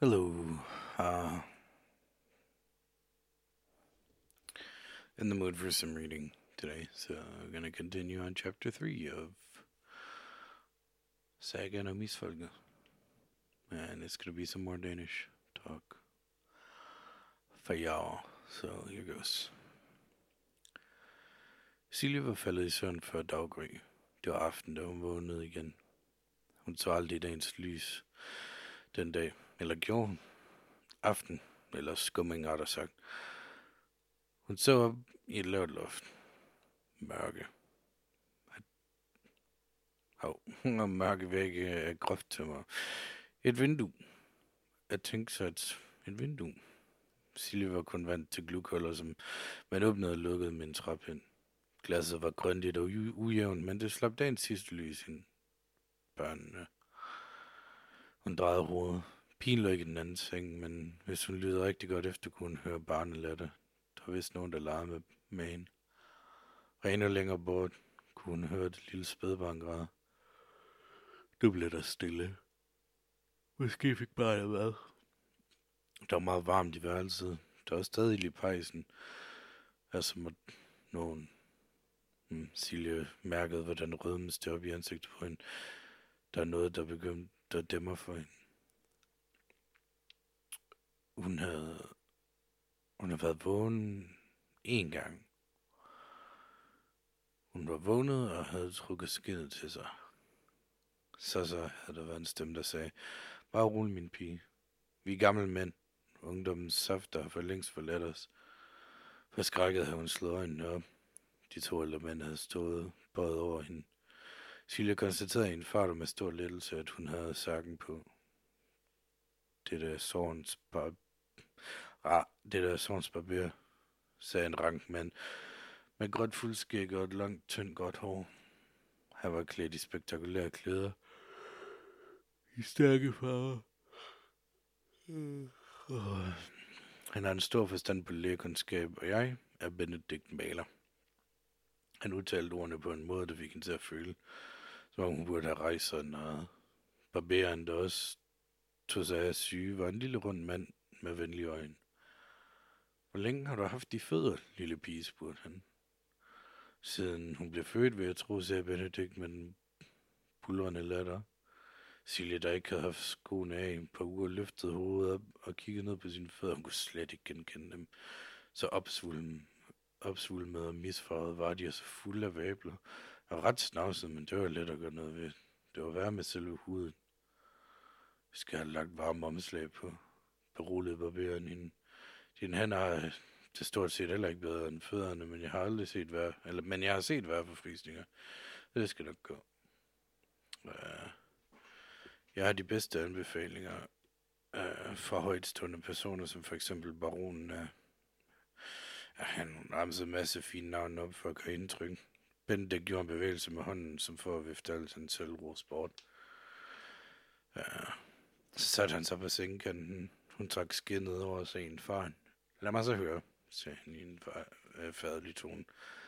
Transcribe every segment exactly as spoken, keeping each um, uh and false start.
Hello. Uh, in the mood for some reading today, so I'm gonna continue on chapter three of Saga no Misfolket. And it's gonna be some more Danish talk for y'all. So here goes. Silje var faldet i søvn før daggry. Det var aften, da hun vågnede igen. Hun så aldrig dagens lys den dag. Eller gjorde hun? Aften. Eller skumming, har der sagt. Hun så op i et lavt loft. Mørke. Hov, og mørke vægge er groft til mig. Et vindue. At tænke sig et, et vindue. Silje var kun vant til glukhuller, som man åbnede og lukkede med en trappind. Glasset var grønligt og u- ujævnt, men det slap dagens sidste lys ind. Børnene. Hun drejede hovedet. Pigen lå ikke i den anden seng, men hvis hun lyttede rigtig godt efter, kunne hun høre barnelatter. Der var vist nogen, der legede med, med hende. Og endnu længere bort kunne hun høre det lille spædbarn græde. Nu blev der stille. Måske fik barnet mad. Der var meget varmt i værelset. Der var stadig ild i pejsen. Altså måtte nogen... Hmm, Silje mærkede, hvordan rødmen steg op i ansigtet på hende. Der er noget, der begyndte at dæmre for hende. Hun havde... Hun havde været vågen en gang. Hun var vågnet og havde trukket skindet til sig. Så så havde der været en stemme, der sagde, bare rolig, min pige. Vi er gamle mænd. Ungdommens safter har for længst forladt os. Forskrækket havde hun slået øjnene op. De to ældre mænd havde stået bøjet over hende. Silje konstaterede i en fart med stor lettelse, at hun havde sakken på. Det der sorgens bar... ah, det der sorgens barber, sagde en rank mand med gråt fuldskæg og et langt, tyndt, godt hår. Han var klædt i spektakulære klæder. I stærke farver. Mm. Oh. Han har en stor forstand på lægekundskab, og jeg er Benedikt Maler. Han udtalte ordene på en måde, der fik hende til at føle, som om hun burde have rejst sig noget. Barberen, der også tog sig af syge, var en lille rund mand med venlige øjne. Hvor længe har du haft de fødder, lille pige, spurgte han. Siden hun blev født, vil jeg tro, sagde Benedikt med den bulrende latter. Silje, der ikke havde haft skoene af en par uger, løftede hovedet op og kiggede ned på sine fødder. Hun kunne slet ikke genkende dem. Så opsvulmet, opsvulmet og misfarvet var de, og så fulde af vabler. Og ret snavset, men det var let at gøre noget ved. Det var værre med selve huden. Vi skal have lagt varme omslag på. Beroligede barberen hende. Din hænder har det stort set heller ikke bedre end fødderne, men jeg har aldrig set værre, eller, men jeg har set værre forfrisninger. Det skal nok gå. Uh, jeg har de bedste anbefalinger uh, fra højtstående personer, som for eksempel baronen af... Uh, han ramte en masse fine navne op for at gøre indtryk. Benedikt gjorde en bevægelse med hånden, som for at vifte alt hans selvros bort. Uh, så satte han sig på sengekanten. Hun trak skinnet over sig i en faren. Lad mig så høre, sagde han i en øh, fadelig tone.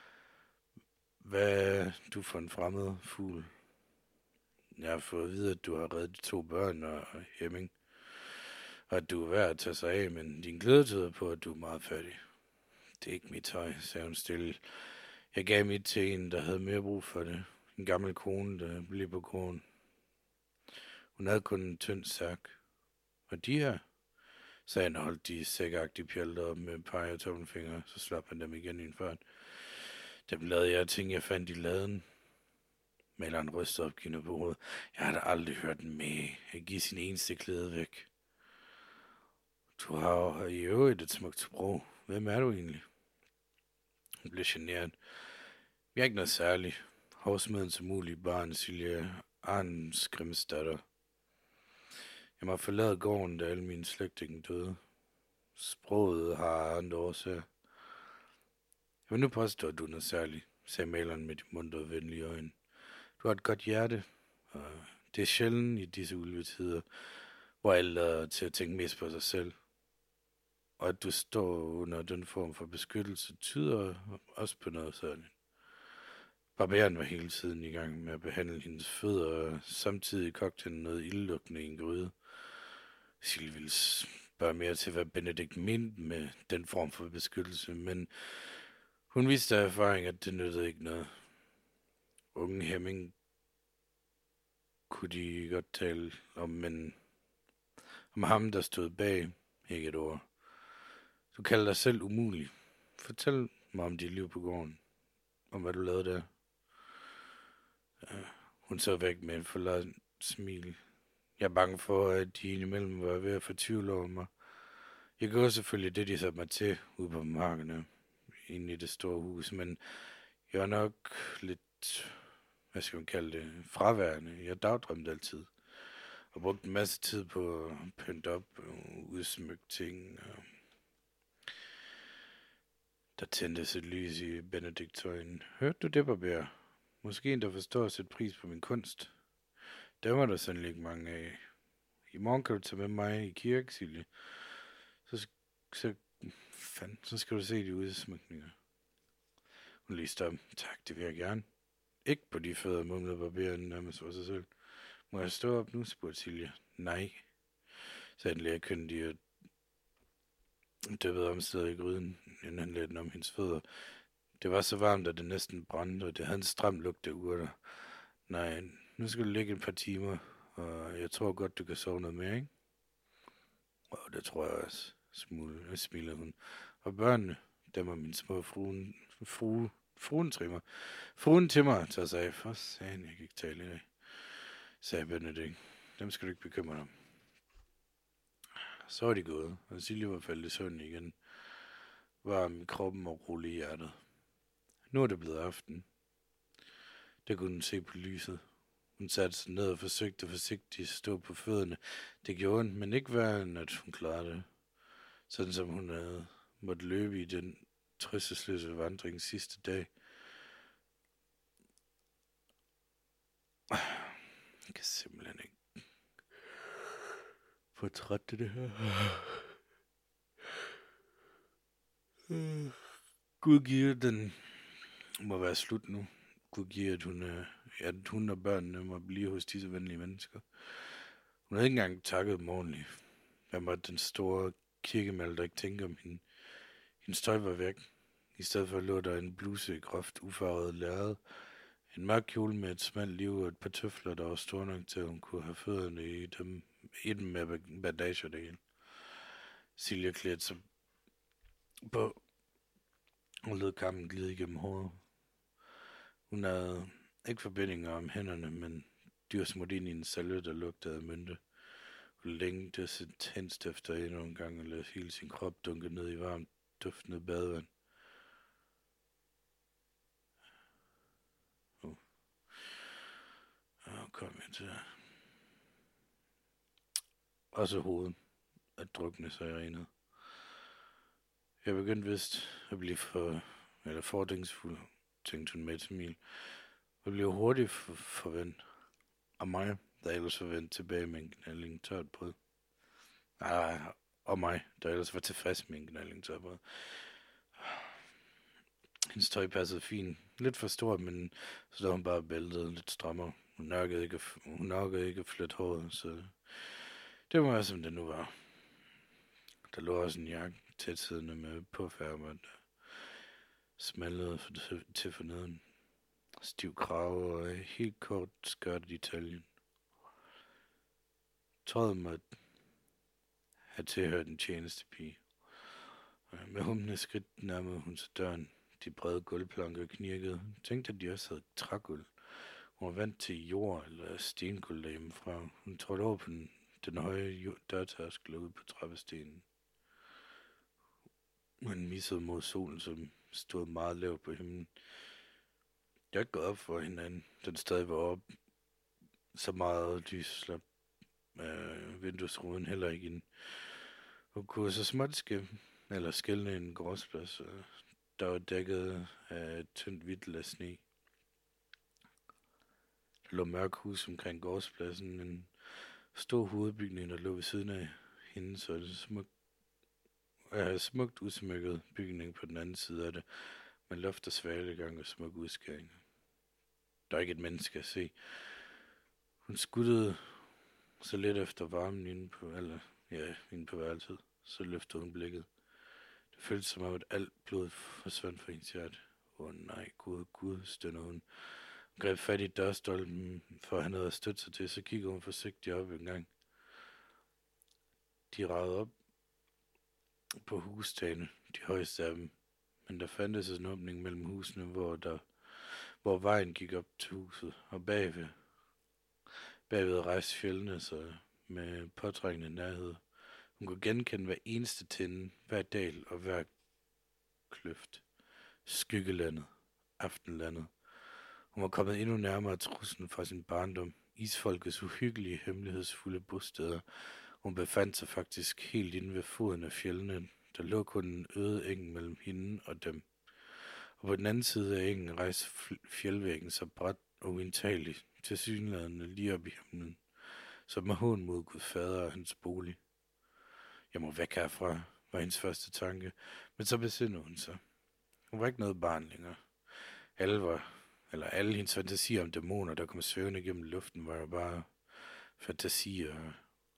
Hvad er du for en fremmed fugl? Jeg har fået at vide, at du har reddet de to børn og Hemming, og at du er værd at tage sig af, men din glæde tyder på, at du er meget fattig. Det er ikke mit tøj, sagde hun stille. Jeg gav mit til en, der havde mere brug for det. En gammel kone, der blev på krogen. Hun havde kun en tynd særk. Og de her? Så han holdt de sækagtige pjalter op med pege og tommelfingre, så slap han dem igen i en fart. Dem lavede jeg ting, jeg fandt i laden. Maleren rystede opgivende på hovedet. Jeg har da aldrig hørt den med at give sin eneste klæde væk. Du har jo i øvrigt et smukt sprog. Hvem er du egentlig? Hun blev generet. Vi er ikke noget særligt. Hovsmedens umulige barn, Silje Arns Grimsdatter. Jeg må forlade gården, da alle mine slægtninge døde. Sproget har andre årsager. Jeg vil nu påstå, at du er noget særligt, sagde maleren med de muntre og venlige øjne. Du har et godt hjerte, og det er sjældent i disse ulvetider, hvor alle er til at tænke mest på sig selv. Og at du står under den form for beskyttelse, tyder også på noget sådan. Barberen var hele tiden i gang med at behandle hendes fødder, og samtidig kogte han noget ildlukkende i en gryde. Silje ville spørge mere til, hvad Benedikt mente med den form for beskyttelse, men hun vidste af erfaring, at det nyttede ikke noget. Unge Hemming kunne de godt tale om, men om ham, der stod bag, ikke et ord. Du kalder dig selv umulig. Fortæl mig om dit liv på gården. Om hvad du lavede der. Ja, hun så væk med en forladt smil. Jeg er bange for, at de indimellem var ved at få tvivl over mig. Jeg gjorde selvfølgelig det, de satte mig til ude på markerne, inde i det store hus, men jeg var nok lidt, hvad skal man kalde det, fraværende. Jeg dagdrømte altid, og brugte en masse tid på at pynte op og udsmykke ting. Og der tændtes et lys i Benedikts øjne. Hørte du det, barber? Måske en, der forstår at sætte pris på min kunst. Der var der sandelig ikke mange af. I morgen kan du tage med mig i kirke, Silje. Så, så, fand, så skal du se de udsmykninger. Hun lige om. Tak, det vil jeg gerne. Ikke på de fødder, mumlede barberen nærmest for sig selv. Må jeg stå op nu, spurgte Silje. Nej, sagde den læge køndig og dyppede omstedet i gryden, inden han lagde den om hendes fødder. Det var så varmt, at det næsten brændte, og det havde en stram lugt af urter. Nej, nu skal du ligge et par timer, og jeg tror godt, du kan sove noget mere, ikke? Og det tror jeg også, smule, smilede hun. Og børnene, dem var min små fruen, frue, fruen trimmer. Fruen til mig, så sagde jeg, for sagen, jeg kan ikke tale i dag, sagde Benedikt. Dem skal du ikke bekymre dig om. Så var de gået, og Silje var faldet i søvn igen. Varm i kroppen og rolig i hjertet. Nu er det blevet aften. Der kunne hun se på lyset. Hun satte sig ned og forsøgte forsigtigt at stå på fødderne. Det gjorde hun, men ikke værre end at hun klarede det. Sådan som hun havde måtte løbe i den trøstesløse vandring sidste dag. Jeg kan simpelthen ikke få træt til det her. Gud giver, den må være slut nu. Gud giver, at hun, er, at hun og børnene må blive hos disse venlige mennesker. Hun havde ikke engang takket dem ordentligt. Hvad måtte den store kirkemalder ikke tænke om hende? Hendes tøj var væk. I stedet for lå der en bluse i groft ufarvet lærred, en mørk kjole med et smalt liv og et par tøfler, der var store nok til, at hun kunne have fødderne i dem, i dem med bandager det hele. Silje klædte sig på og lod kammen glide igennem håret. Hun havde ikke forbindinger om hænderne, men de var smurt ind i en salve, der lugtede af mynte. Hun længte sig tændst efter endnu en gang og lade hele sin krop dunke ned i varmt, duftende badevand. Uh. Og kom jeg til og så hovedet at drukne sig i renet. Jeg begyndte vist at blive for, eller fordringsfuld, tænkte hun med et smil. Jeg blev hurtigt for, forventet af mig, der ellers var vendt tilbage med en knalding tørt brød. Nej, og mig, der ellers var tilfreds med en knalding tørt brød. Hendes tøj passede fint. Lidt for stort, men så da hun bare bæltede lidt strammere. Hun nørkede ikke, hun nørkede ikke at flytte håret, så det var som det nu var. Der lå også en jakke tæt siddende med påfærmer, der smallede for, til forneden. Stiv krave og helt kort skørt i taljen. Tøjet måtte have tilhørt en tjenestepige. Med humne skridt nærmede hun sig døren. De brede gulvplanker knirkede. Tænkte, at de også havde trægulv. Hun var vant til jord eller stengulv derhjemmefra. Hun trådte over på den, den høje dørtærskel ude på trappestenen. Hun missede mod solen, som stod meget lavt på himlen. Jeg er gået op for hinanden. Den stadig var op. Så meget lys slap øh, vinduesruden heller ikke ind. Hun kunne så småt skæmme, eller skælne en gråsplads, der var dækket af et tyndt hvidt lag sne. Der lå mørk hus omkring gårdspladsen, en stor hovedbygning, der lå ved siden af hende, så det smukt, øh, smukt udsmykket bygning på den anden side af det, med loft og svalegang og smuk udskæring. Der er ikke et menneske at se. Hun skuttede så lidt efter varmen inde på, eller ja, inde på værelset. Så løftede hun blikket. Det føltes som om, at alt blod forsvandt fra hendes hjerte. Åh oh, nej, gud, gud, stønnede hun. Hun greb fat i dørstolpen, for han havde stødt sig til, så kiggede hun forsigtigt op en gang. De ragede op på hustagene, de højeste af dem, men der fandtes en åbning mellem husene, hvor, der, hvor vejen gik op til huset, og bagved, bagved rejste fjellene sig med påtrængende nærhed. Hun kunne genkende hver eneste tinde, hver dal og hver kløft. Skyggelandet, aftenlandet. Hun var kommet endnu nærmere truslen fra sin barndom, isfolkets uhyggelige, hemmelighedsfulde bosteder. Hun befandt sig faktisk helt inde ved foden af fjellene. Der lå kun en øde eng mellem hende og dem. Og på den anden side af engen rejste fjeldvæggen så bræt og uindtagelig, tilsyneladende lige op i himlen, som med hån mod Gud fader og hans bolig. Jeg må væk herfra, var hendes første tanke, men så besindede hun sig. Hun var ikke noget barn længere. Alle var, eller alle hendes fantasier om dæmoner, der kom svævende gennem luften, var jo bare fantasier.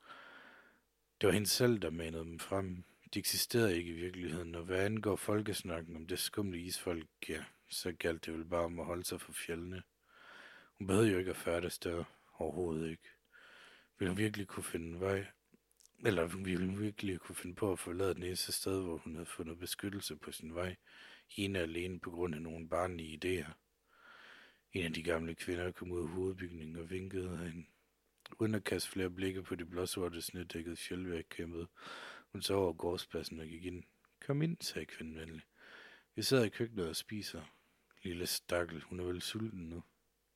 Det var hende selv, der manede dem frem. De eksisterede ikke i virkeligheden, og hvad angår folkesnakken om det skumle isfolk, ja, så galt det vel bare om at holde sig for fjellene. Hun behøvede jo ikke at færdes der, overhovedet ikke. Ville hun virkelig kunne finde vej, eller ville hun virkelig kunne finde på at forlade den eneste sted, hvor hun havde fundet beskyttelse på sin vej, ene alene på grund af nogle barnlige idéer. En af de gamle kvinder kom ud af hovedbygningen og vinkede hende. Uden at kaste flere blikke på de blåsorte snedækkede fjeldvæg kæmpede, hun så over gårdspladsen og gik ind. Kom ind, sagde kvinden venlig. Vi sidder i køkkenet og spiser. Lille stakkel, hun er vel sulten nu.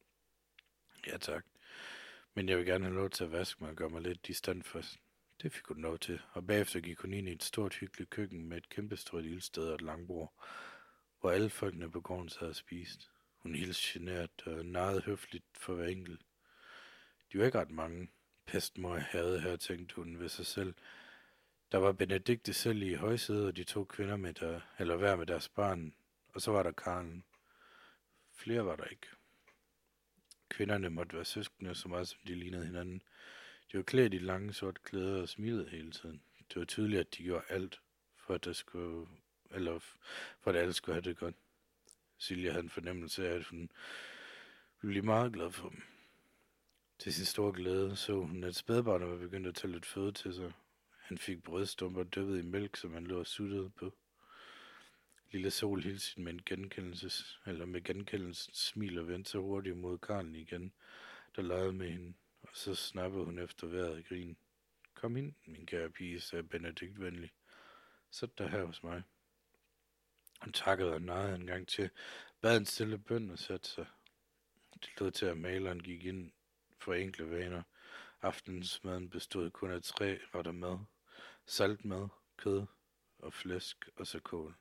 Ja tak, men jeg vil gerne have lov til at vaske mig og gøre mig lidt distant først. Det fik hun lov til, og bagefter gik hun ind i et stort hyggeligt køkken med et kæmpestort ildsted og et langbord, hvor alle folkene på gården sad og spiste. Hun hilste genert og narrede høfligt for hver enkelt. De var ikke ret mange. Pestmor havde her, tænkte hun ved sig selv. Der var Benedikte selv i højsædet, og de to kvinder med der, eller hver med deres barn, og så var der Karen. Flere var der ikke. Kvinderne måtte være søskende, så meget som de lignede hinanden. De var klædt i lange sorte klæder og smilede hele tiden. Det var tydeligt, at de gjorde alt, for at, der skulle, eller for at alle skulle have det godt. Silja havde en fornemmelse af, at hun ville blive meget glad for dem. Til sin store glæde så hun, at spædbarnet var begyndt at tage lidt føde til sig. Han fik brødstumper dyppet i mælk, som han lå og suttede på. Lille Sol hilste med en genkendelses, eller med genkendelsens smil og vendte sig hurtigt mod Karen igen, der legede med hende, og så snappede hun efter vejret og grin. Kom ind, min kære pige, sagde Benedikt venlig. Sæt dig her hos mig. Hun takkede og narrede en gang til, bad en stille bøn og satte sig. Det lød til, at maleren gik ind for enkle vaner. Aftensmaden bestod kun af tre retter mad. Saltmad, kød og flæsk og så kål.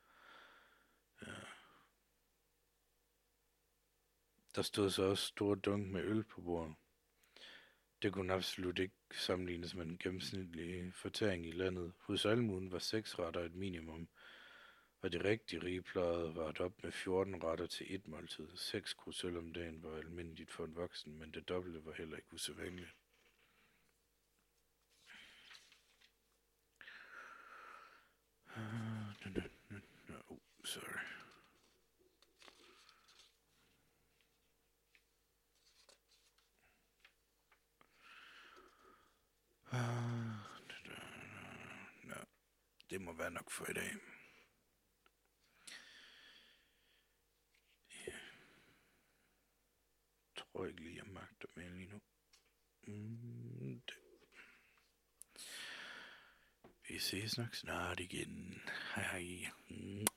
Ja. Der stod så også store dunk med øl på bordet. Det kunne absolut ikke sammenlignes med den gennemsnitlige fortæring i landet. Hos almuen var seks retter et minimum, og de rigtig rige plejede var op med fjorten retter til et måltid. Seks krusøl om dagen var almindeligt for en voksen, men det dobbelte var heller ikke usædvanligt. Oh, sorry. Nå, det må være nok for i dag. Jeg tror ikke lige, jeg magter mere lige nu. Mm, det. Vi ses nok snart igen. Hej hej. Mm.